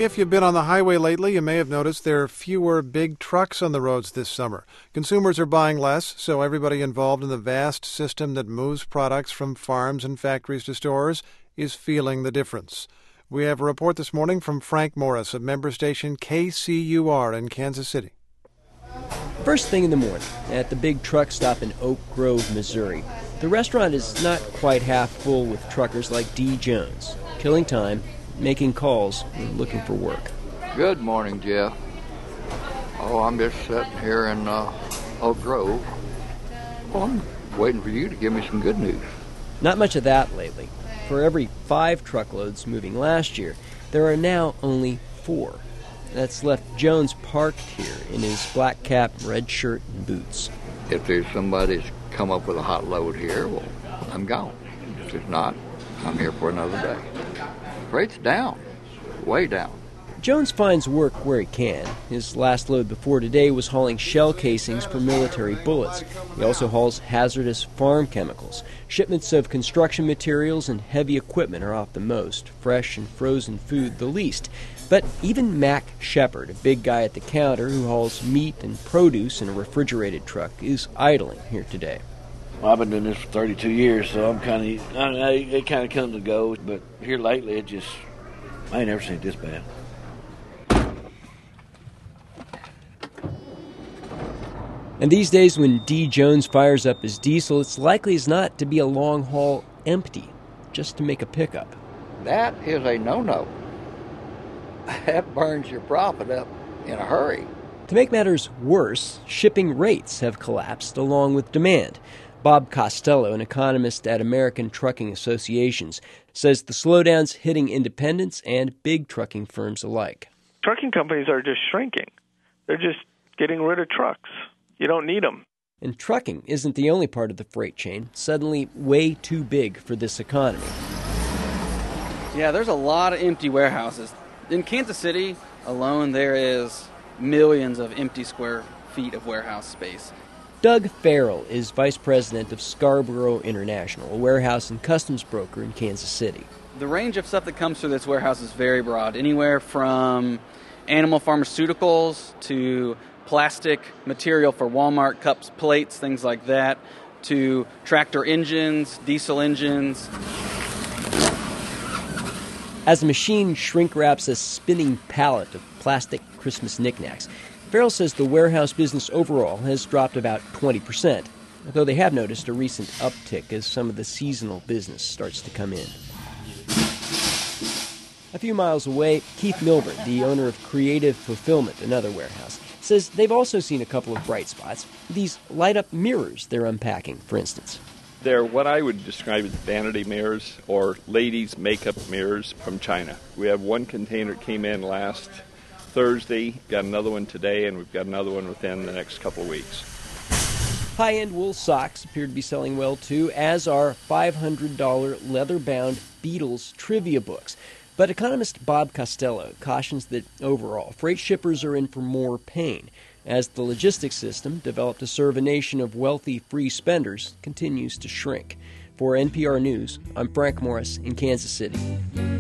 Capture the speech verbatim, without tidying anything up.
If you've been on the highway lately, you may have noticed there are fewer big trucks on the roads this summer. Consumers are buying less, so everybody involved in the vast system that moves products from farms and factories to stores is feeling the difference. We have a report this morning from Frank Morris of member station K C U R in Kansas City. First thing in the morning at the big truck stop in Oak Grove, Missouri. The restaurant is not quite half full with truckers like D. Jones, killing time, making calls, and looking for work. Good morning, Jeff. Oh, I'm just sitting here in uh, Oak Grove. Well, I'm waiting for you to give me some good news. Not much of that lately. For every five truckloads moving last year, there are now only four. That's left Jones parked here in his black cap, red shirt, and boots. If there's somebody that's come up with a hot load here, well, I'm gone. If there's not, I'm here for another day. Freight's down, way down. Jones finds work where he can. His last load before today was hauling shell casings for military bullets. He also hauls hazardous farm chemicals. Shipments of construction materials and heavy equipment are off the most, fresh and frozen food the least. But even Mac Shepard, a big guy at the counter who hauls meat and produce in a refrigerated truck, is idling here today. Well, I've been doing this for thirty-two years, so I'm kind of, I mean, it kind of comes and goes, but here lately it just, I ain't never seen it this bad. And these days when D. Jones fires up his diesel, it's likely as not to be a long haul empty, just to make a pickup. That is a no-no. That burns your profit up in a hurry. To make matters worse, shipping rates have collapsed along with demand. Bob Costello, an economist at American Trucking Associations, says the slowdown's hitting independents and big trucking firms alike. Trucking companies are just shrinking. They're just getting rid of trucks. You don't need them. And trucking isn't the only part of the freight chain, suddenly way too big for this economy. Yeah, there's a lot of empty warehouses. In Kansas City alone, there is millions of empty square feet of warehouse space. Doug Farrell is vice president of Scarborough International, a warehouse and customs broker in Kansas City. The range of stuff that comes through this warehouse is very broad, anywhere from animal pharmaceuticals to plastic material for Walmart cups, plates, things like that, to tractor engines, diesel engines. As the machine shrink wraps a spinning pallet of plastic Christmas knickknacks, Farrell says the warehouse business overall has dropped about twenty percent, though they have noticed a recent uptick as some of the seasonal business starts to come in. A few miles away, Keith Milburn, the owner of Creative Fulfillment, another warehouse, says they've also seen a couple of bright spots. These light-up mirrors they're unpacking, for instance. They're what I would describe as vanity mirrors or ladies' makeup mirrors from China. We have one container that came in last Thursday, got another one today, and we've got another one within the next couple of weeks. High-end wool socks appear to be selling well, too, as are five hundred dollars leather-bound Beatles trivia books. But economist Bob Costello cautions that overall, freight shippers are in for more pain as the logistics system, developed to serve a nation of wealthy free spenders, continues to shrink. For N P R News, I'm Frank Morris in Kansas City.